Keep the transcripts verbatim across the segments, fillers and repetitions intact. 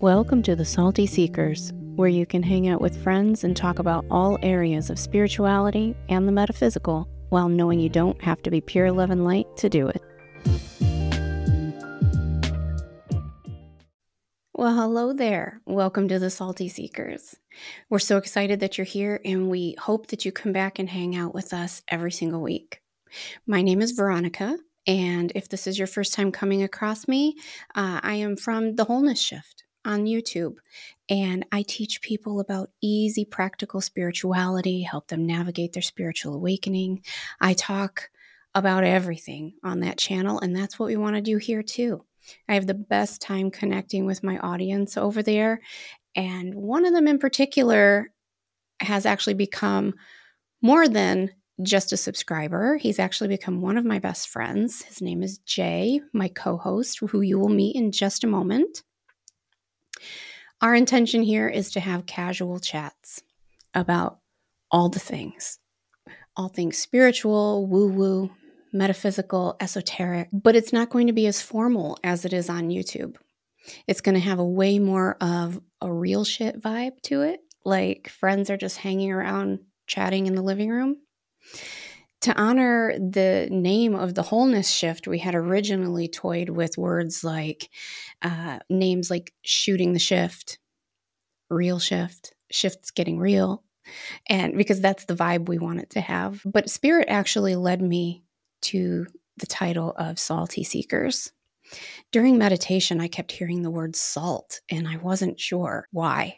Welcome to the Salty Seekers, where you can hang out with friends and talk about all areas of spirituality and the metaphysical, while knowing you don't have to be pure love and light to do it. Well, hello there. Welcome to the Salty Seekers. We're so excited that you're here, and we hope that you come back and hang out with us every single week. My name is Veronica, and if this is your first time coming across me, uh, I am from The Wholeness Shift on YouTube, and I teach people about easy, practical spirituality, help them navigate their spiritual awakening. I talk about everything on that channel, and that's what we want to do here too. I have the best time connecting with my audience over there, and one of them in particular has actually become more than just a subscriber. He's actually become one of my best friends. His name is Jay, my co-host, who you will meet in just a moment. Our intention here is to have casual chats about all the things, all things spiritual, woo-woo, metaphysical, esoteric, but it's not going to be as formal as it is on YouTube. It's going to have a way more of a real shit vibe to it, like friends are just hanging around chatting in the living room. To honor the name of the Wholeness Shift, we had originally toyed with words like uh, names like Shooting the Shift, Real Shift, Shift's Getting Real, and because that's the vibe we want it to have. But Spirit actually led me to the title of Salty Seekers. During meditation, I kept hearing the word salt, and I wasn't sure why.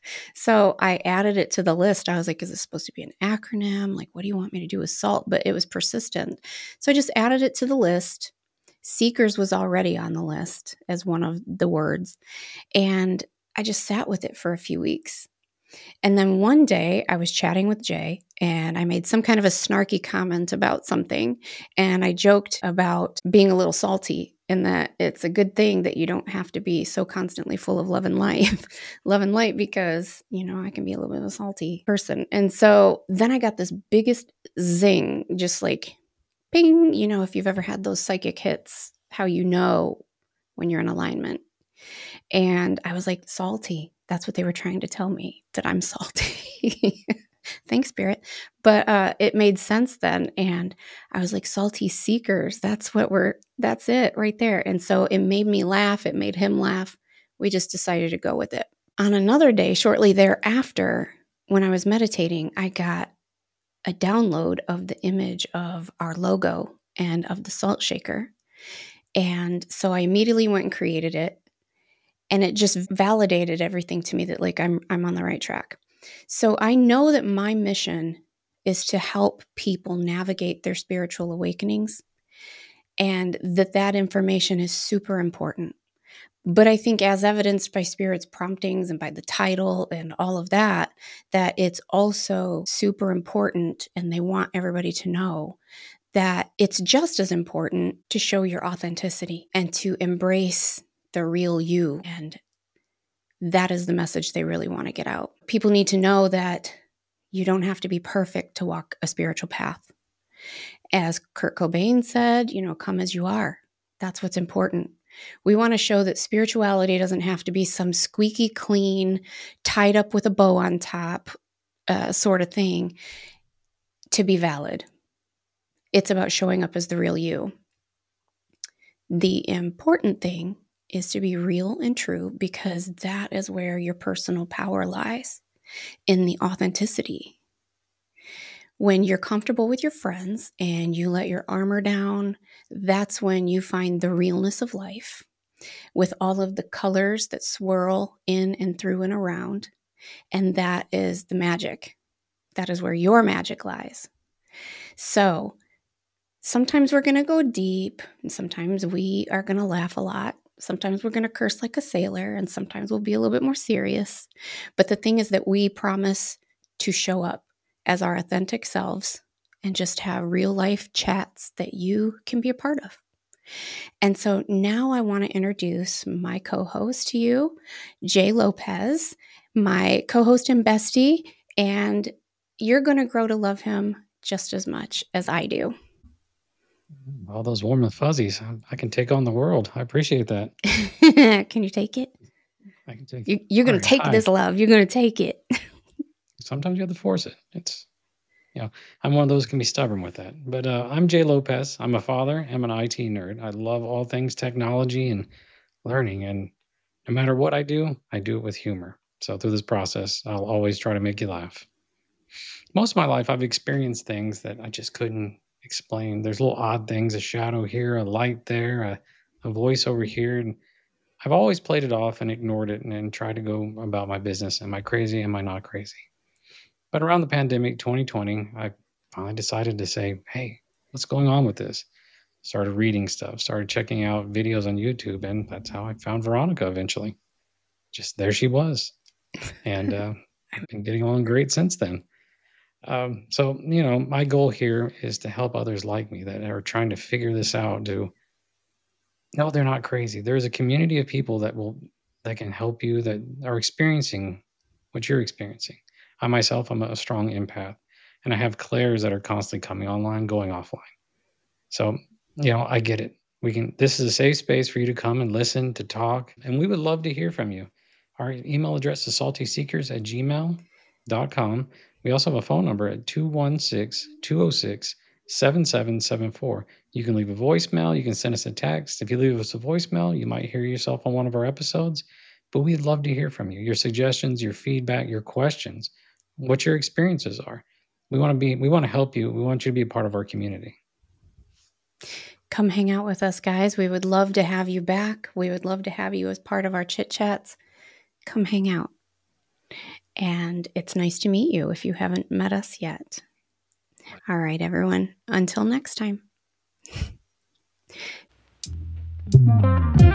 So I added it to the list. I was like, is this supposed to be an acronym? Like, what do you want me to do with salt? But it was persistent. So I just added it to the list. Seekers was already on the list as one of the words. And I just sat with it for a few weeks. And then one day I was chatting with Jay, and I made some kind of a snarky comment about something. And I joked about being a little salty, and that it's a good thing that you don't have to be so constantly full of love and light, love and light, because, you know, I can be a little bit of a salty person. And so then I got this biggest zing, just like ping, you know, if you've ever had those psychic hits, how you know when you're in alignment. And I was like, salty. That's what they were trying to tell me, that I'm salty. Thanks, Spirit. But uh, it made sense then. And I was like, salty seekers. That's what we're, that's it right there. And so it made me laugh. It made him laugh. We just decided to go with it. On another day, shortly thereafter, when I was meditating, I got a download of the image of our logo and of the salt shaker. And so I immediately went and created it. And it just validated everything to me that like I'm I'm on the right track. So I know that my mission is to help people navigate their spiritual awakenings, and that that information is super important. But I think, as evidenced by Spirit's promptings and by the title and all of that, that it's also super important, and they want everybody to know that it's just as important to show your authenticity and to embrace the real you. And that is the message they really want to get out. People need to know that you don't have to be perfect to walk a spiritual path. As Kurt Cobain said, you know, come as you are. That's what's important. We want to show that spirituality doesn't have to be some squeaky clean, tied up with a bow on top uh, sort of thing to be valid. It's about showing up as the real you. The important thing is to be real and true, because that is where your personal power lies, in the authenticity. When you're comfortable with your friends and you let your armor down, that's when you find the realness of life, with all of the colors that swirl in and through and around. And that is the magic. That is where your magic lies. So sometimes we're going to go deep, and sometimes we are going to laugh a lot. Sometimes we're going to curse like a sailor, and sometimes we'll be a little bit more serious. But the thing is that we promise to show up as our authentic selves and just have real life chats that you can be a part of. And so now I want to introduce my co-host to you, Jay Lopez, my co-host and bestie, and you're going to grow to love him just as much as I do. All those warm and fuzzies. I can take on the world. I appreciate that. Can you take it? I can take You, it. you're All going to right, take hi. this love. You're going to take it. Sometimes you have to force it. It's, you know, I'm one of those who can be stubborn with that. But uh, I'm Jay Lopez. I'm a father. I'm an I T nerd. I love all things technology and learning. And no matter what I do, I do it with humor. So through this process, I'll always try to make you laugh. Most of my life, I've experienced things that I just couldn't explain. There's little odd things, a shadow here, a light there, a, a voice over here. And I've always played it off and ignored it and, and tried to go about my business. Am I crazy? Am I not crazy? But around the pandemic, twenty twenty, I finally decided to say, hey, what's going on with this? Started reading stuff, started checking out videos on YouTube, and that's how I found Veronica eventually. Just there she was. And uh, I've been getting along great since then. Um, so, you know, my goal here is to help others like me that are trying to figure this out. To no, they're not crazy. There's a community of people that will that can help you that are experiencing what you're experiencing. I myself, I'm a strong empath, and I have clairs that are constantly coming online, going offline. So, you know, I get it. We can. This is a safe space for you to come and listen, to talk, and we would love to hear from you. Our email address is salty seekers at gmail dot com. We also have a phone number at two one six, two zero six, seven seven seven four. You can leave a voicemail. You can send us a text. If you leave us a voicemail, you might hear yourself on one of our episodes. But we'd love to hear from you, your suggestions, your feedback, your questions, what your experiences are. We want to be. We want to help you. We want you to be a part of our community. Come hang out with us, guys. We would love to have you back. We would love to have you as part of our chit chats. Come hang out. And it's nice to meet you if you haven't met us yet. All right, everyone. Until next time.